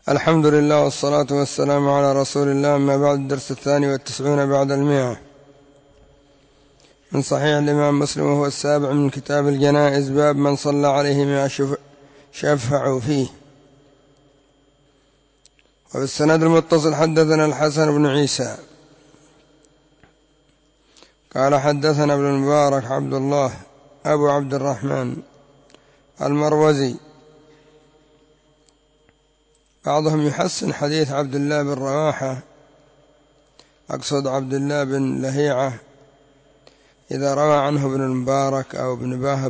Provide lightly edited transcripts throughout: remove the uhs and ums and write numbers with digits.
الحمد لله والصلاة والسلام على رسول الله. أما بعد، الدرس 92 بعد 100 من صحيح الإمام مسلم، وهو 7 من كتاب الجنائز، باب من صلى عليه ما شفعوا فيه. وفي السند المتصل حدثنا الحسن بن عيسى قال حدثنا ابن المبارك عبد الله أبو عبد الرحمن المروزي. بعضهم يحسن حديث عبد الله بن رواحة، أقصد عبد الله بن لهيعة، إذا روى عنه ابن المبارك أو ابن باهب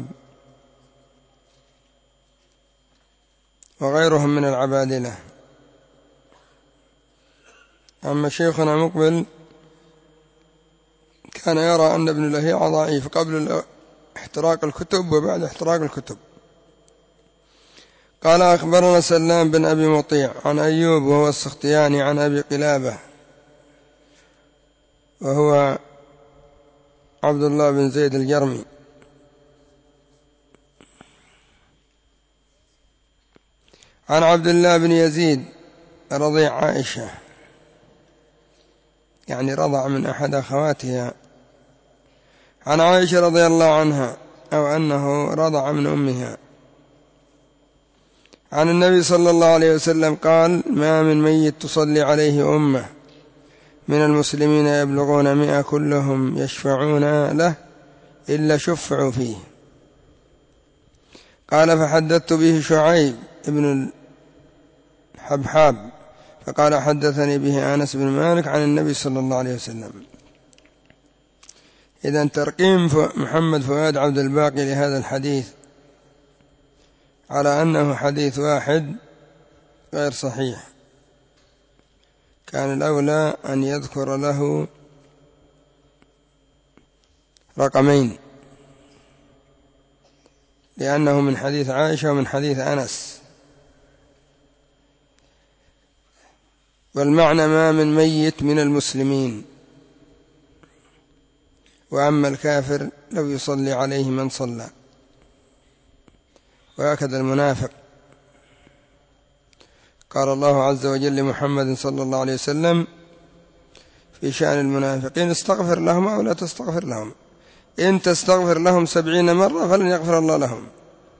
وغيرهم من العبادلة. أما شيخنا مقبل كان يرى أن ابن لهيعة ضعيف قبل احتراق الكتب وبعد احتراق الكتب. قال أخبرنا سلام بن أبي مطيع عن أيوب وهو السختياني عن أبي قلابة وهو عبد الله بن زيد الجرمي عن عبد الله بن يزيد رضيع عائشة، يعني رضع من أحد أخواتها، عن عائشة رضي الله عنها أو أنه رضع من أمها، عن النبي صلى الله عليه وسلم قال: ما من ميت تصلي عليه أمة من المسلمين يبلغون 100 كلهم يشفعون له إلا شفعوا فيه. قال: فحدثت به شعيب ابن الحبحاب فقال: حدثني به أنس بن مالك عن النبي صلى الله عليه وسلم. إذن ترقيم محمد فؤاد عبد الباقي لهذا الحديث على أنه حديث واحد غير صحيح، كان الأولى أن يذكر له رقمين، لأنه من حديث عائشة ومن حديث أنس. والمعنى: ما من ميت من المسلمين، وأما الكافر لو يصلي عليه من صلى. وهكذا المنافق، قال الله عز وجل لمحمد صلى الله عليه وسلم في شأن المنافقين: استغفر لهم أو لا تستغفر لهم، إن تستغفر لهم 70 مرة فلن يغفر الله لهم.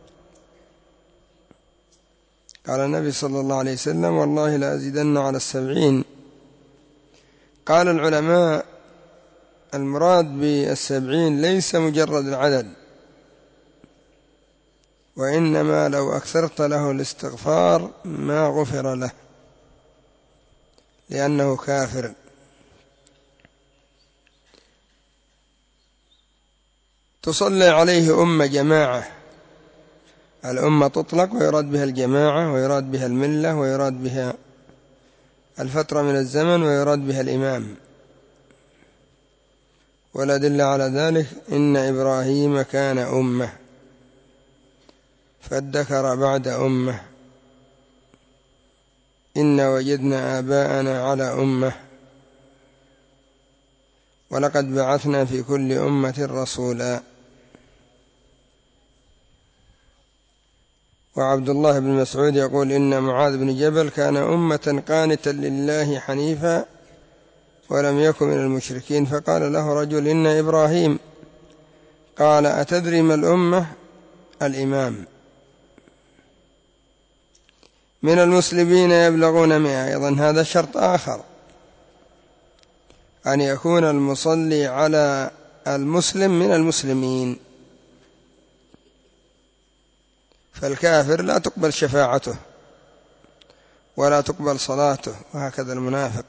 قال النبي صلى الله عليه وسلم: والله لا أزيدن على 70. قال العلماء: المراد ب70 ليس مجرد العدد، وإنما لو أكثرت له الاستغفار ما غفر له، لأنه كافر. تصلي عليه أمة جماعة، الأمة تطلق ويراد بها الجماعة، ويراد بها الملة، ويراد بها الفترة من الزمن، ويراد بها الإمام. والأدلة على ذلك: إن إبراهيم كان أمة فادكر بعد أمة، إن وجدنا آباءنا على أمة، ولقد بعثنا في كل أمة رسولا. وعبد الله بن مسعود يقول: إن معاذ بن جبل كان أمة قانتا لله حنيفا ولم يكن من المشركين. فقال له رجل: إن إبراهيم. قال: أتدري ما الأمة؟ الإمام. من المسلمين يبلغون 100. أيضا هذا شرط آخر، أن يكون المصلي على المسلم من المسلمين، فالكافر لا تقبل شفاعته ولا تقبل صلاته، وهكذا المنافق.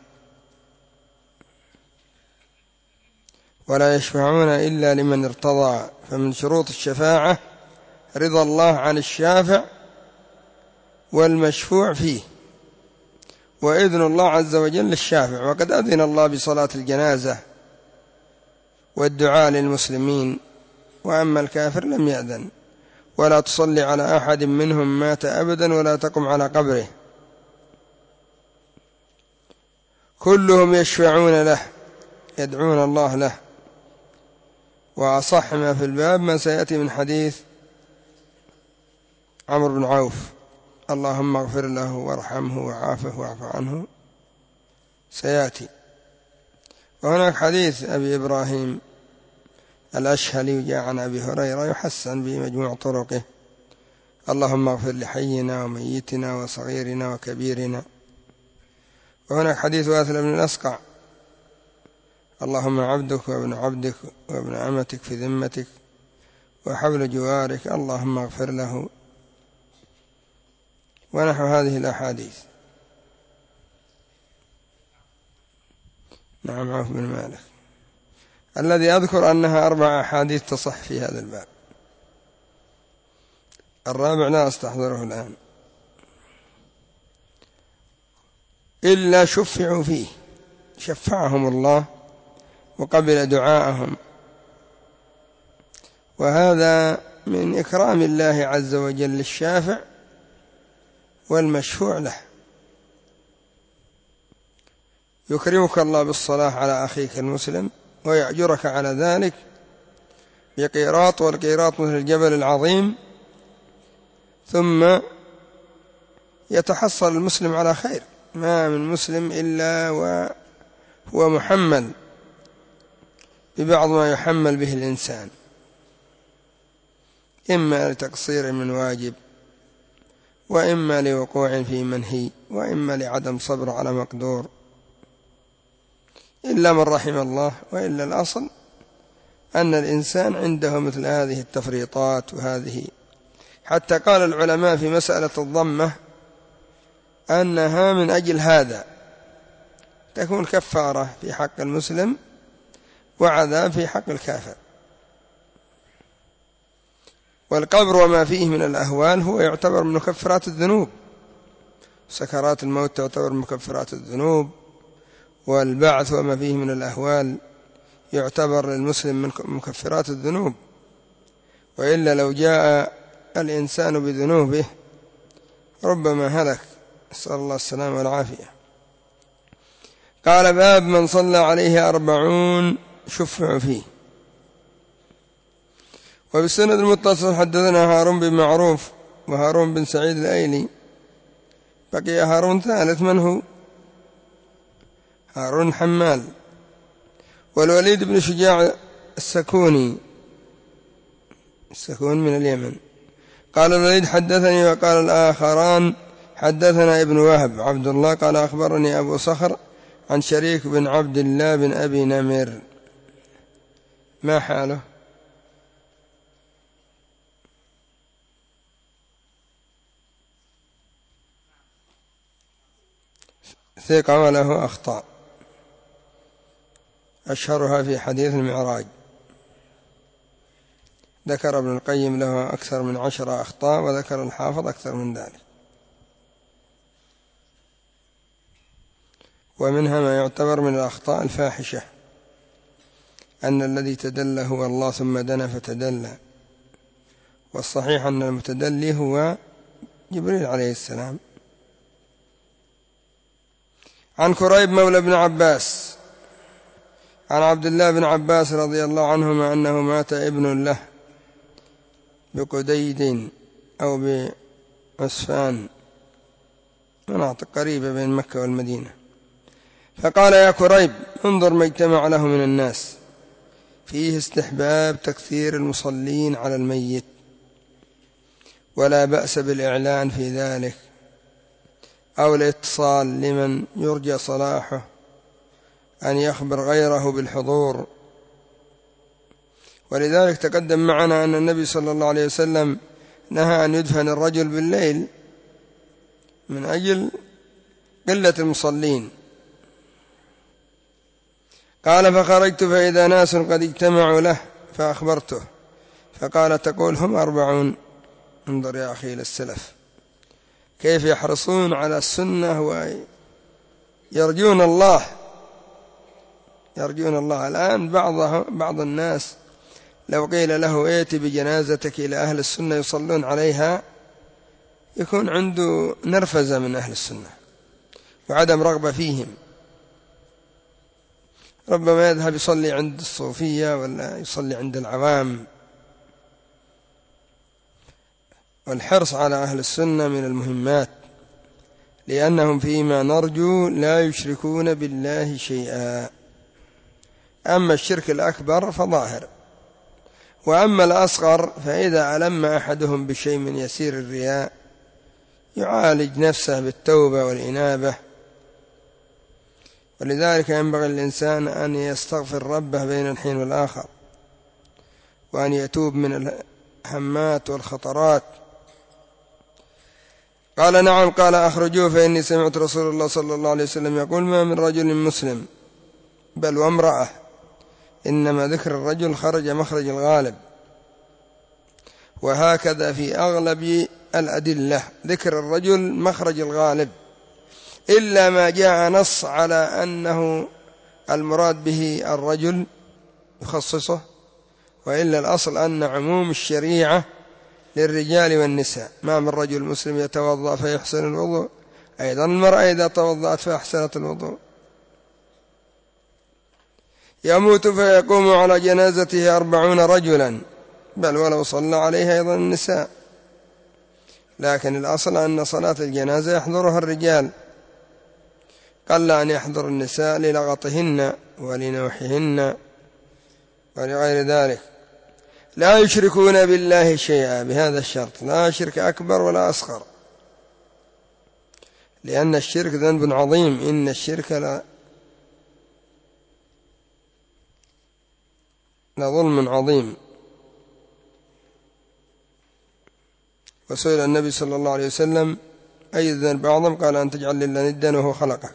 ولا يشفعون إلا لمن ارتضى، فمن شروط الشفاعة رضا الله عن الشافع والمشفوع فيه، وإذن الله عز وجل للشافع. وقد أذن الله بصلاة الجنازة والدعاء للمسلمين، وأما الكافر لم يأذن. ولا تصلي على أحد منهم مات أبدا ولا تقم على قبره، كلهم يشفعون له، يدعون الله له. وأصح ما في الباب ما سيأتي من حديث عمرو بن عوف اللهم اغفر له وارحمه وعافه واعف عنه سيأتي. وهناك حديث أبي إبراهيم الأشهلي جاء عن أبي هريرة يحسن بمجموع طرقه: اللهم اغفر لحينا وميتنا وصغيرنا وكبيرنا. وهناك حديث واثل بن الأسقع: اللهم عبدك وابن عبدك وابن أمتك في ذمتك وحبل جوارك اللهم اغفر له، ونحو هذه الأحاديث. نعم. عوف بن مالك الذي أذكر أنها 4 أحاديث تصح في هذا الباب، الرابع لا أستحضره الآن، إلا شفعوا فيه، شفعهم الله وقبل دعاءهم، وهذا من إكرام الله عز وجل للشافع والمشفوع له. يكرمك الله بالصلاة على أخيك المسلم ويأجرك على ذلك بقيراط، والقيراط مثل الجبل العظيم، ثم يتحصل المسلم على خير. ما من مسلم إلا وهو محمل ببعض ما يحمل به الإنسان، إما لتقصير من واجب، وإما لوقوع في منهي، وإما لعدم صبر على مقدور، إلا من رحم الله. وإلا الأصل أن الإنسان عنده مثل هذه التفريطات وهذه، حتى قال العلماء في مسألة الضمة أنها من أجل هذا تكون كفارة في حق المسلم وعذاب في حق الكافر. والقبر وما فيه من الأهوال هو يعتبر من مكفرات الذنوب، سكرات الموت تعتبر من مكفرات الذنوب، والبعث وما فيه من الأهوال يعتبر للمسلم من مكفرات الذنوب. وإلا لو جاء الإنسان بذنوبه ربما هلك، نسأل الله السلامة والعافية. قال: باب من صلى عليه 40 شفع فيه. وبالسند المتصل حدثنا هارون بن معروف وهارون بن سعيد الأيلي. بقي هارون ثالث، من هو؟ هارون حمال. والوليد بن شجاع السكوني من اليمن. قال الوليد: حدثني. وقال الآخران: حدثنا ابن وهب عبد الله قال أخبرني أبو صخر عن شريك بن عبد الله بن أبي نمر. ما حاله؟ ثقة وله أخطاء، أشهرها في حديث المعراج، ذكر ابن القيم له أكثر من 10 أخطاء، وذكر الحافظ أكثر من ذلك. ومنها ما يعتبر من الأخطاء الفاحشة، أن الذي تدلى هو الله ثم دنا فتدلى، والصحيح أن المتدلي هو جبريل عليه السلام. عن كريب مولى بن عباس عن عبد الله بن عباس رضي الله عنهما أنه مات ابن له بقديد أو بعسفان، مناطق قريبة بين مكة والمدينة، فقال: يا كريب، انظر ما اجتمع له من الناس، فيه استحباب تكثير المصلين على الميت، ولا بأس بالإعلان في ذلك أو الاتصال لمن يرجى صلاحه أن يخبر غيره بالحضور. ولذلك تقدم معنا أن النبي صلى الله عليه وسلم نهى أن يدفن الرجل بالليل من أجل قلة المصلين. قال: فخرجت فإذا ناس قد اجتمعوا له فأخبرته، فقال: تقول هم 40. انظر يا أخي إلى السلف كيف يحرصون على السنة ويرجون الله. الآن بعض الناس لو قيل له: ائت بجنازتك إلى أهل السنة يصلون عليها، يكون عنده نرفزة من أهل السنة وعدم رغبة فيهم، ربما يذهب يصلي عند الصوفية ولا يصلي عند العوام. والحرص على أهل السنة من المهمات، لأنهم فيما نرجو لا يشركون بالله شيئا. أما الشرك الأكبر فظاهر، وأما الأصغر فإذا ألم أحدهم بشيء من يسير الرياء يعالج نفسه بالتوبة والإنابة. ولذلك ينبغي الإنسان أن يستغفر ربه بين الحين والآخر، وأن يتوب من الهمات والخطرات. قال نعم. قال أخرجوه فإني سمعت رسول الله صلى الله عليه وسلم يقول ما من رجل مسلم بل وامرأة إنما ذكر الرجل خرج مخرج الغالب. وهكذا في أغلب الأدلة ذكر الرجل مخرج الغالب، إلا ما جاء نص على أنه المراد به الرجل يخصصه، وإلا الأصل أن عموم الشريعة للرجال والنساء. ما من رجل مسلم يتوضأ فيحسن الوضوء، أيضا المرأة إذا توضأت فأحسنت الوضوء. يموت فيقوم على جنازته 40 رجلا، بل ولو صلى عليها أيضا النساء، لكن الأصل أن صلاة الجنازة يحضرها الرجال، قل أن يحضر النساء للغطهن ولنوحهن ولغير ذلك. لا يشركون بالله شيئا، بهذا الشرط، لا شرك أكبر ولا أصغر، لأن الشرك ذنب عظيم. إن الشرك لظلم عظيم. وسئل النبي صلى الله عليه وسلم أي الذنب أعظم؟ قال أن تجعل لله ندا وهو خلقك.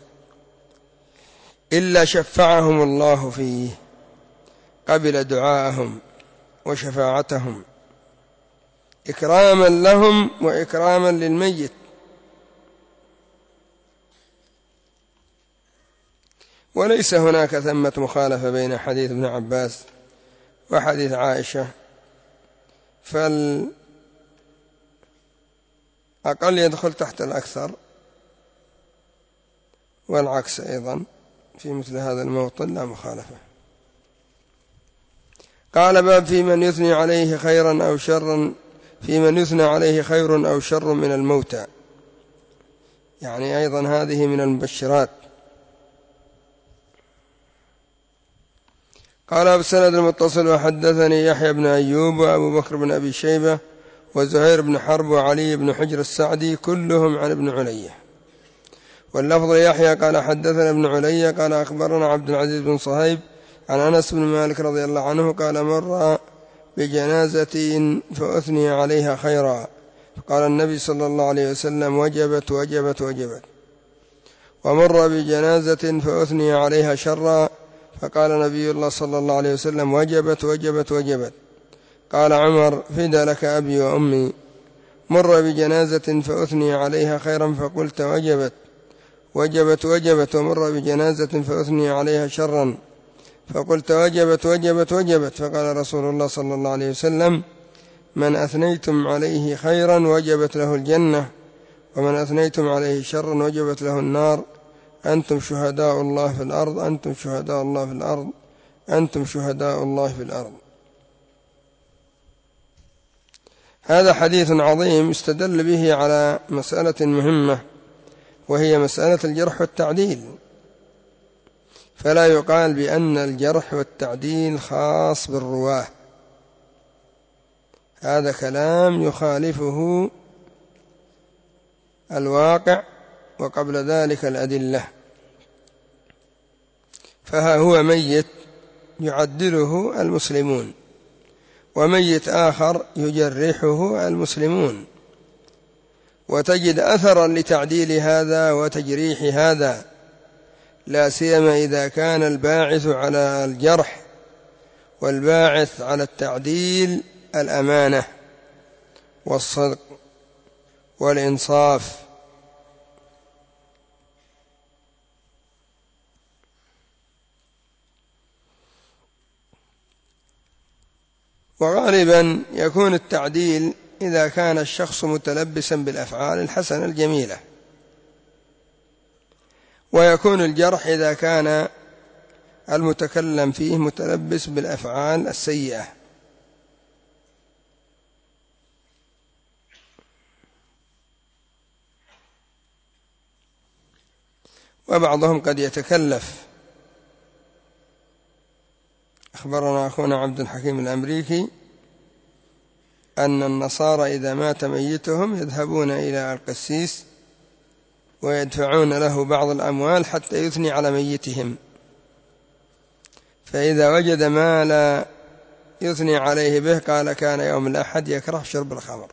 إلا شفعهم الله فيه، قبل دعاءهم وشفاعتهم إكراما لهم وإكراما للميت. وليس هناك ثمة مخالفة بين حديث ابن عباس وحديث عائشة، فالأقل يدخل تحت الأكثر، والعكس أيضا في مثل هذا الموطن لا مخالفة. قال باب في من يثني عليه خيرا أو شرا، في من يثنى عليه خير أو شر من الموتى، يعني أيضا هذه من المبشرات. قال بالسند المتصل وحدثني يحيى بن أيوب وأبو بكر بن أبي شيبة وزهير بن حرب وعلي بن حجر السعدي كلهم عن ابن علية. واللفظ يحيى قال حدثنا ابن علية قال أخبرنا عبد العزيز بن صهيب عن أنس بن مالك رضي الله عنه قال مر بجنازة فأثني عليها خيرا، فقال النبي صلى الله عليه وسلم وجبت وجبت وجبت. ومر بجنازة فأثني عليها شرا، فقال نبي الله صلى الله عليه وسلم وجبت وجبت وجبت. قال عمر فدى لك أبي وأمي. مر بجنازة فأثني عليها خيرا فقلت وجبت وجبت وجبت. ومر بجنازة فأثني عليها شرا فقلت وجبت وجبت وجبت. فقال رسول الله صلى الله عليه وسلم من أثنيتم عليه خيرا وجبت له الجنة، ومن أثنيتم عليه شرا وجبت له النار. أنتم شهداء الله في الأرض، أنتم شهداء الله في الأرض، أنتم شهداء الله في الأرض. هذا حديث عظيم استدل به على مسألة مهمة، وهي مسألة الجرح والتعديل. فلا يقال بأن الجرح والتعديل خاص بالرواه، هذا كلام يخالفه الواقع وقبل ذلك الأدلة. فها هو ميت يعدله المسلمون، وميت آخر يجرحه المسلمون، وتجد أثرا لتعديل هذا وتجريح هذا، لا سيما إذا كان الباعث على الجرح والباعث على التعديل الأمانة والصدق والإنصاف. وغالبا يكون التعديل إذا كان الشخص متلبسا بالأفعال الحسنة الجميلة، ويكون الجرح إذا كان المتكلم فيه متلبس بالأفعال السيئة. وبعضهم قد يتكلف. أخبرنا أخونا عبد الحكيم الأمريكي أن النصارى إذا مات ميتهم يذهبون إلى القسيس ويدفعون له بعض الأموال حتى يثني على ميتهم، فإذا وجد ما لا يثني عليه به قال كان يوم الأحد يكره شرب الخمر.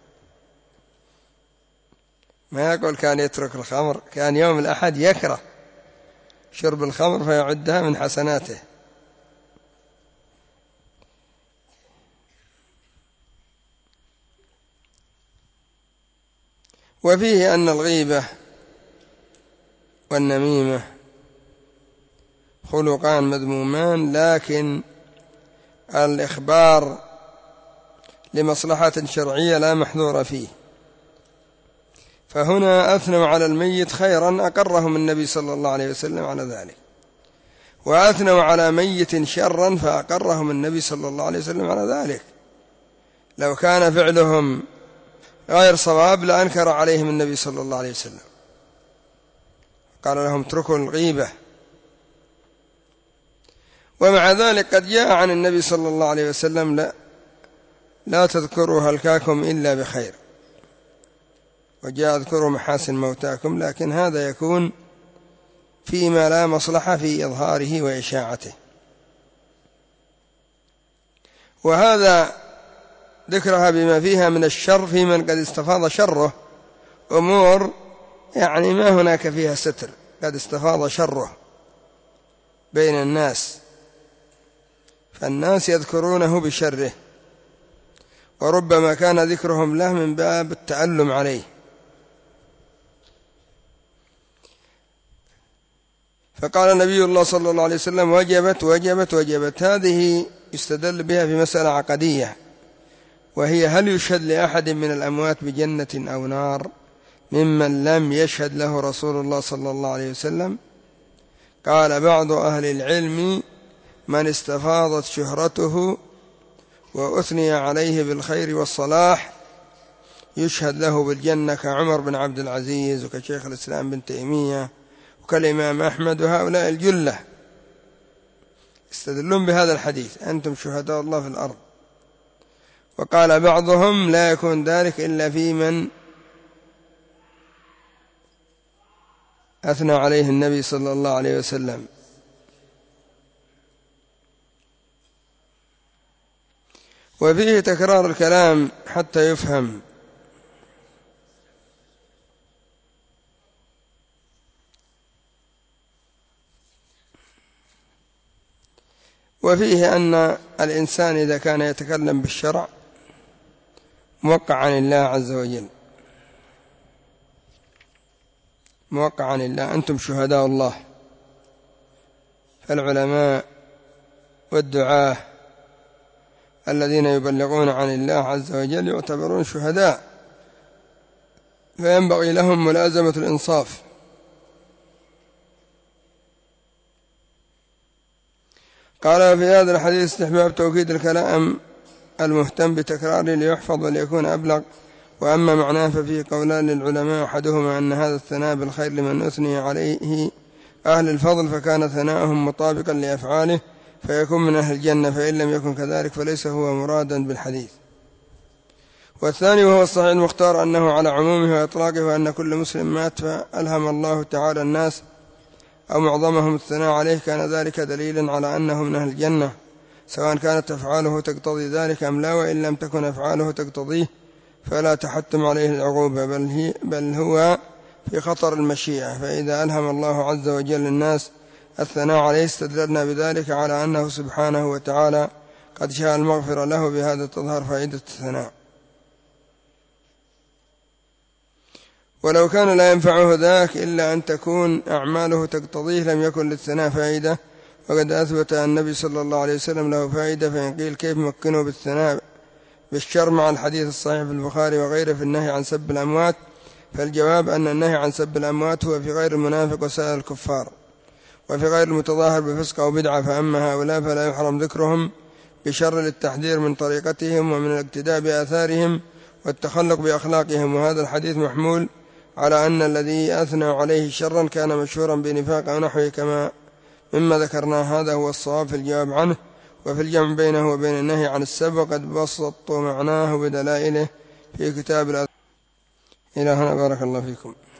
ما يقول كان يترك الخمر، كان يوم الأحد يكره شرب الخمر فيعدها من حسناته. وفيه أن الغيبة والنميمة خلقان مذمومان، لكن الإخبار لمصلحة شرعية لا محذور فيه، فهنا أثنوا على الميت خيرا أقرهم النبي صلى الله عليه وسلم على ذلك، وأثنوا على ميت شرا فأقرهم النبي صلى الله عليه وسلم على ذلك. لو كان فعلهم غير صواب لأنكر عليهم النبي صلى الله عليه وسلم، قال لهم اتركوا الغيبة. ومع ذلك قد جاء عن النبي صلى الله عليه وسلم لا تذكروا هلكاكم إلا بخير، وجاء اذكروا محاسن موتاكم، لكن هذا يكون فيما لا مصلحة في إظهاره وإشاعته. وهذا ذكرها بما فيها من الشر في من قد استفاض شره، أمور يعني ما هناك فيها ستر، قد استفاض شره بين الناس، فالناس يذكرونه بشره، وربما كان ذكرهم له من باب التألم عليه. فقال نبي الله صلى الله عليه وسلم وجبت وجبت وجبت. هذه يستدل بها في مسألة عقدية، وهي هل يشهد لأحد من الأموات بجنة أو نار ممن لم يشهد له رسول الله صلى الله عليه وسلم؟ قال بعض أهل العلم من استفاضت شهرته وأثني عليه بالخير والصلاح يشهد له بالجنة، كعمر بن عبد العزيز وكشيخ الإسلام بن تيمية وكالإمام أحمد وهؤلاء الجلة، يستدلون بهذا الحديث أنتم شهداء الله في الأرض. وقال بعضهم لا يكون ذلك إلا في من أثنى عليه النبي صلى الله عليه وسلم. وفيه تكرار الكلام حتى يفهم. وفيه أن الإنسان إذا كان يتكلم بالشرع موقع عن الله عز وجل، موقع عن الله، أنتم شهداء الله. فالعلماء والدعاة الذين يبلغون عن الله عز وجل يعتبرون شهداء، فينبغي لهم ملازمة الإنصاف. قال في هذا الحديث استحباب توكيد الكلام المهتم بتكراره ليحفظ وليكون أبلغ. وأما معناه ففيه قولان للعلماء، أحدهما أن هذا الثناء بالخير لمن أثني عليه أهل الفضل فكان ثناءهم مطابقا لأفعاله فيكون من أهل الجنة، فإن لم يكن كذلك فليس هو مرادا بالحديث. والثاني وهو الصحيح المختار أنه على عمومه وإطلاقه، وأن كل مسلم مات فألهم الله تعالى الناس أو معظمهم الثناء عليه كان ذلك دليلا على أنه من أهل الجنة، سواء كانت أفعاله تقتضي ذلك أم لا. وإن لم تكن أفعاله تقتضيه فلا تحتم عليه العقوبة، بل هو في خطر المشيئة. فإذا ألهم الله عز وجل الناس الثناء عليه استدللنا بذلك على أنه سبحانه وتعالى قد شاء المغفرة له، بهذا تظهر فائدة الثناء. ولو كان لا ينفعه ذاك إلا أن تكون أعماله تقتضيه لم يكن للثناء فائدة، وقد أثبت النبي صلى الله عليه وسلم له فائدة. فإن قيل كيف مكنه بالثناء بالشر مع الحديث الصحيح في البخاري وغيره في النهي عن سب الأموات، فالجواب أن النهي عن سب الأموات هو في غير المنافق وسائر الكفار، وفي غير المتظاهر بفسق أو بدعة. فأما هؤلاء فلا يحرم ذكرهم بشر للتحذير من طريقتهم ومن الاقتداء بآثارهم والتخلق بأخلاقهم. وهذا الحديث محمول على أن الذي أثنى عليه شرا كان مشهورا بنفاق أو نحوه كما مما ذكرنا. هذا هو الصواب في الجواب عنه. وفي الجمع بينه وبين النهي عن السب وقد بسطت معناه بدلائله في كتاب الأذكار. إلى هنا بارك الله فيكم.